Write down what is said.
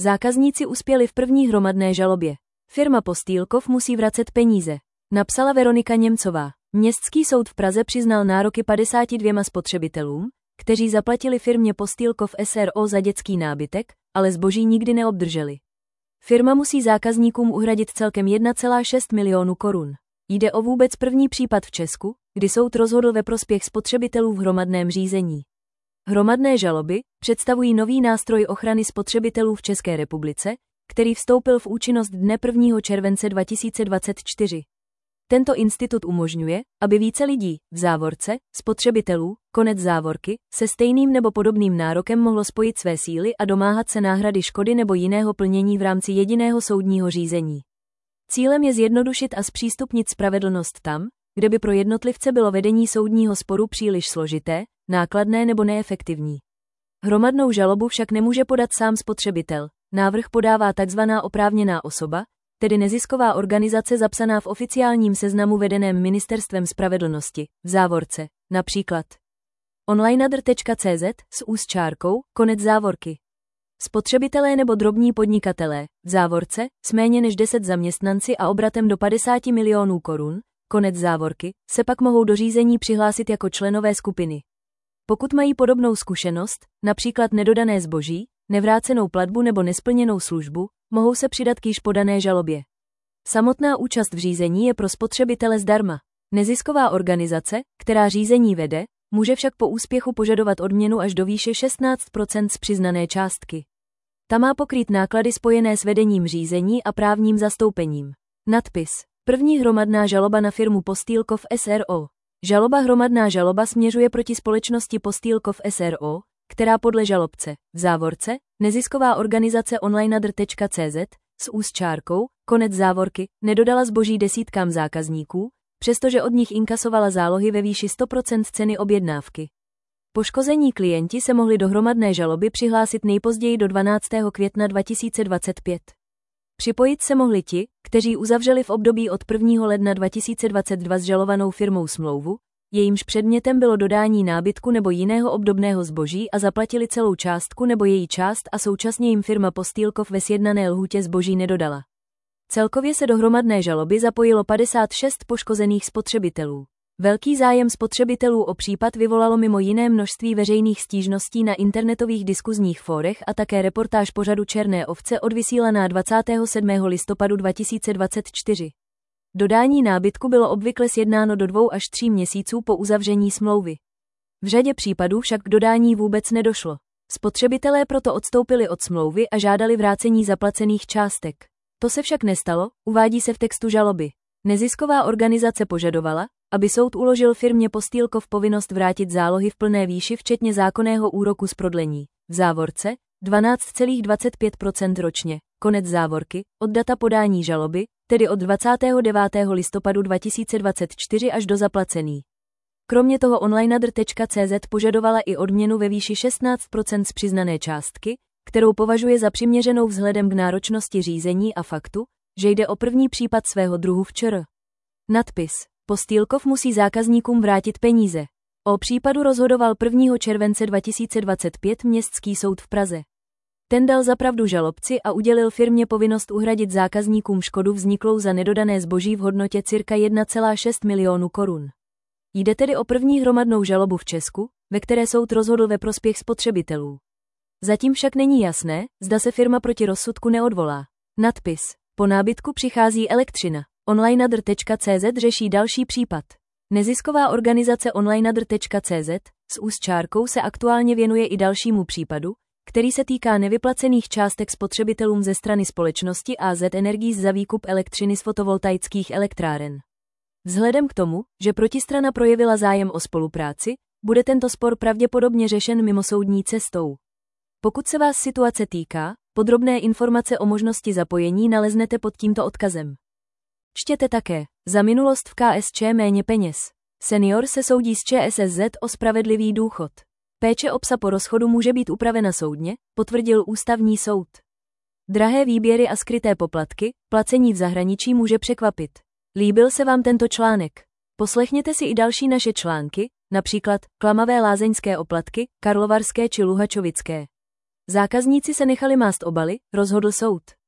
Zákazníci uspěli v první hromadné žalobě. Firma Postýlkov musí vracet peníze. Napsala Veronika Němcová. Městský soud v Praze přiznal nároky 52 spotřebitelům, kteří zaplatili firmě Postýlkov s.r.o. za dětský nábytek, ale zboží nikdy neobdrželi. Firma musí zákazníkům uhradit celkem 1,6 milionu korun. Jde o vůbec první případ v Česku, kdy soud rozhodl ve prospěch spotřebitelů v hromadném řízení. Hromadné žaloby představují nový nástroj ochrany spotřebitelů v České republice, který vstoupil v účinnost dne 1. července 2024. Tento institut umožňuje, aby více lidí, v závorce, spotřebitelů, konec závorky, se stejným nebo podobným nárokem mohlo spojit své síly a domáhat se náhrady škody nebo jiného plnění v rámci jediného soudního řízení. Cílem je zjednodušit a zpřístupnit spravedlnost tam, kde by pro jednotlivce bylo vedení soudního sporu příliš složité, nákladné nebo neefektivní. Hromadnou žalobu však nemůže podat sám spotřebitel. Návrh podává tzv. Oprávněná osoba, tedy nezisková organizace zapsaná v oficiálním seznamu vedeném Ministerstvem spravedlnosti, v závorce, například onlinadr.cz konec závorky. Spotřebitelé nebo drobní podnikatelé, v závorce, s méně než 10 zaměstnanci a obratem do 50 milionů korun, konec závorky, se pak mohou do řízení přihlásit jako členové skupiny. Pokud mají podobnou zkušenost, například nedodané zboží, nevrácenou platbu nebo nesplněnou službu, mohou se přidat k již podané žalobě. Samotná účast v řízení je pro spotřebitele zdarma. Nezisková organizace, která řízení vede, může však po úspěchu požadovat odměnu až do výše 16% z přiznané částky. Ta má pokrýt náklady spojené s vedením řízení a právním zastoupením. Nadpis. První hromadná žaloba na firmu Postýlkov s.r.o. Hromadná žaloba směřuje proti společnosti Postýlkov s.r.o., která podle žalobce, v závorce, nezisková organizace onlinadr.cz, konec závorky, nedodala zboží desítkám zákazníků, přestože od nich inkasovala zálohy ve výši 100% ceny objednávky. Poškození klienti se mohli do hromadné žaloby přihlásit nejpozději do 12. května 2025. Připojit se mohli ti, kteří uzavřeli v období od 1. ledna 2022 s žalovanou firmou smlouvu, jejímž předmětem bylo dodání nábytku nebo jiného obdobného zboží a zaplatili celou částku nebo její část a současně jim firma Postýlkov ve sjednané lhůtě zboží nedodala. Celkově se do hromadné žaloby zapojilo 56 poškozených spotřebitelů. Velký zájem spotřebitelů o případ vyvolalo mimo jiné množství veřejných stížností na internetových diskuzních fórech a také reportáž pořadu Černé ovce odvysílaná 27. listopadu 2024. Dodání nábytku bylo obvykle sjednáno do 2 až 3 měsíců po uzavření smlouvy. V řadě případů však k dodání vůbec nedošlo. Spotřebitelé proto odstoupili od smlouvy a žádali vrácení zaplacených částek. To se však nestalo, uvádí se v textu žaloby. Nezisková organizace požadovala, aby soud uložil firmě Postýlkov povinnost vrátit zálohy v plné výši včetně zákonného úroku z prodlení, v závorce, 12,25% ročně, konec závorky, od data podání žaloby, tedy od 29. listopadu 2024 až do zaplacený. Kromě toho onlinadr.cz požadovala i odměnu ve výši 16% z přiznané částky, kterou považuje za přiměřenou vzhledem k náročnosti řízení a faktu, že jde o první případ svého druhu v ČR. Nadpis. Postýlkov musí zákazníkům vrátit peníze. O případu rozhodoval 1. července 2025 Městský soud v Praze. Ten dal za pravdu žalobci a udělil firmě povinnost uhradit zákazníkům škodu vzniklou za nedodané zboží v hodnotě cirka 1,6 milionu korun. Jde tedy o první hromadnou žalobu v Česku, ve které soud rozhodl ve prospěch spotřebitelů. Zatím však není jasné, zda se firma proti rozsudku neodvolá. Nadpis. Po nábytku přichází elektřina. onlinadr.cz řeší další případ. Nezisková organizace onlinadr.cz se aktuálně věnuje i dalšímu případu, který se týká nevyplacených částek spotřebitelům ze strany společnosti AZ Energies za výkup elektřiny z fotovoltaických elektráren. Vzhledem k tomu, že protistrana projevila zájem o spolupráci, bude tento spor pravděpodobně řešen mimosoudní cestou. Pokud se vás situace týká, podrobné informace o možnosti zapojení naleznete pod tímto odkazem. Čtěte také. Za minulost v KSČ méně peněz. Senior se soudí s ČSSZ o spravedlivý důchod. Péče o psa po rozchodu může být upravena soudně, potvrdil ústavní soud. Drahé výběry a skryté poplatky, placení v zahraničí může překvapit. Líbil se vám tento článek? Poslechněte si i další naše články, například klamavé lázeňské oplatky, karlovarské či luhačovické. Zákazníci se nechali mást obaly, rozhodl soud.